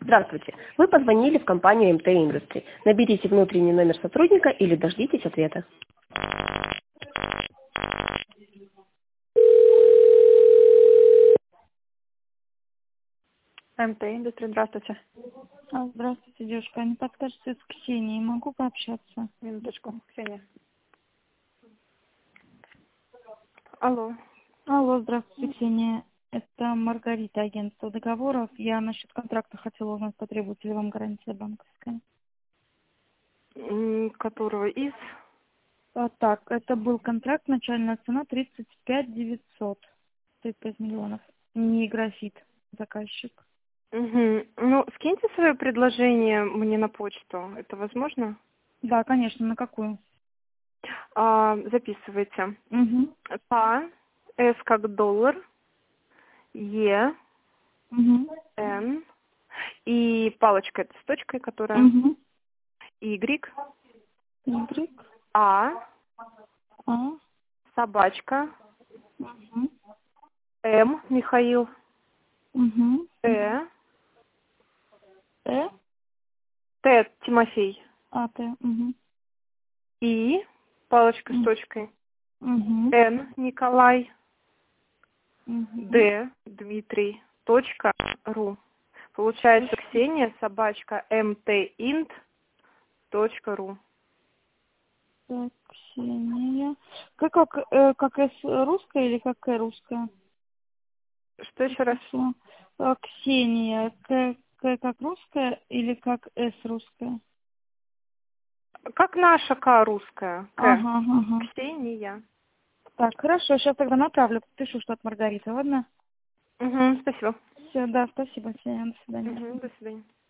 Здравствуйте. Вы позвонили в компанию МТ Industry. Наберите внутренний номер сотрудника или дождитесь ответа. МТ Industry, здравствуйте. Здравствуйте, девушка. Не подскажете, с Ксенией могу пообщаться? Минуточку, Ксения. Алло. Алло, здравствуйте, Ксения. Это Маргарита, агентство договоров. Я насчет контракта хотела узнать, потребуется ли вам гарантия банковская. Которого из? Так, это был контракт, начальная цена 35 900. 35 миллионов. Не графит, заказчик. Угу. Ну, скиньте свое предложение мне на почту. Это возможно? Да, конечно, на какую? Записывайте. Угу. К, С как доллар, Е, Угу. Н, и палочка это с точкой, которая, Угу. Y, Y. А, А. собачка, Угу. М, Михаил, Угу. Т, Т. Т, Тимофей, Т. Угу. И, палочка с точкой, Угу. Н, Николай, Угу. Д, Дмитрий, точка, ру. Получается Ксения, собачка, mtint, точка, ру. Так, Ксения. Как С русская или как К русская? Что еще раз? Хорошо. Ксения. К как русская или как С русская? Как наша К русская? К. Ага, ага. Ксения. Так, хорошо, сейчас тогда направлю. Пишу, что от Маргариты, ладно? Угу, спасибо. Все, да, спасибо, Ксения, до свидания. Угу, до свидания.